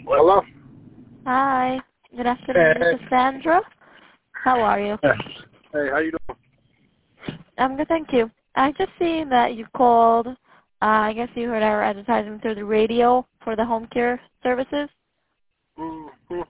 Hello? Hi. Good afternoon. Hey. This is Sandra. How are you? Hey, how you doing? I'm good, thank you. I just seen that you called. I guess you heard our advertisement through the radio for the home care services. Mm-hmm.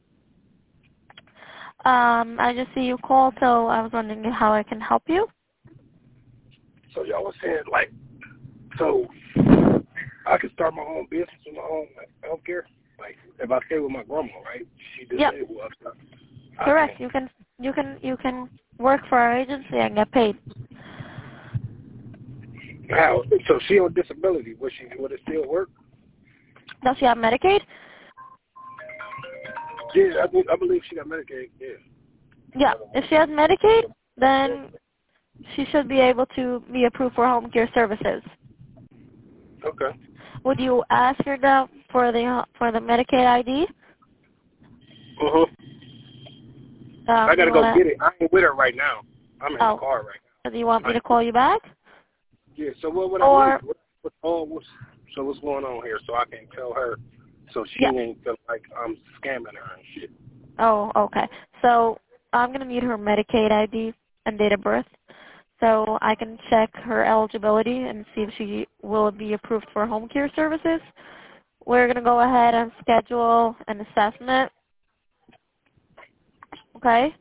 I just see you called, so I was wondering how I can help you. So y'all was saying, like, so I could start my own business with my own health care? Like, if I stay with my grandma, right? She disabled. Yep. Correct. You can work for our agency and get paid. How? So she on disability. Would it still work? Does she have Medicaid? Yeah, I believe she got Medicaid, yeah. Yeah. If she has Medicaid, then she should be able to be approved for home care services. Okay. Would you ask her for the Medicaid ID? I gotta go get it. I ain't with her right now. I'm in the car right now. Do you want me to call you back? Yeah. So what would I need? What's going on here? So I can tell her, so she ain't feel like I'm scamming her and shit. Oh, okay. So I'm gonna need her Medicaid ID and date of birth, so I can check her eligibility and see if she will be approved for home care services. We're gonna go ahead and schedule an assessment. Okay.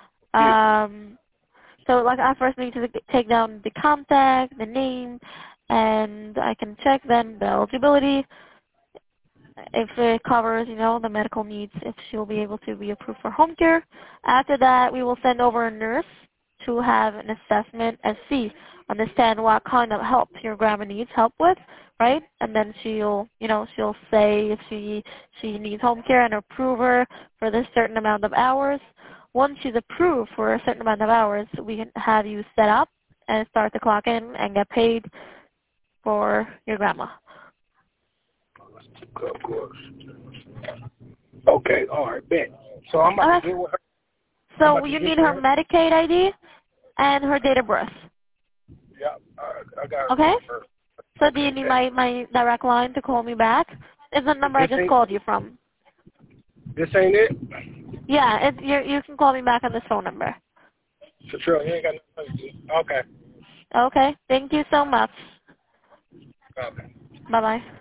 So like I first need to take down the contact, the name, and I can check then the eligibility, if it covers, the medical needs, if she'll be able to be approved for home care. After that, we will send over a nurse to have an assessment and understand what kind of help your grandma needs help with, right? And then she'll say if she needs home care and approve her for this certain amount of hours. Once she's approved for a certain amount of hours, we can have you set up and start the clock in and get paid for your grandma. Of course. Okay, all right, bet. So I'm about to get with her. So you need her Medicaid ID and her date of birth. Yeah, I got her. Okay? So do you need my direct line to call me back? It's the number I just called you from. This ain't it? Yeah, you can call me back on this phone number. For sure, you ain't got nothing. Okay. Okay, thank you so much. Okay. Bye-bye.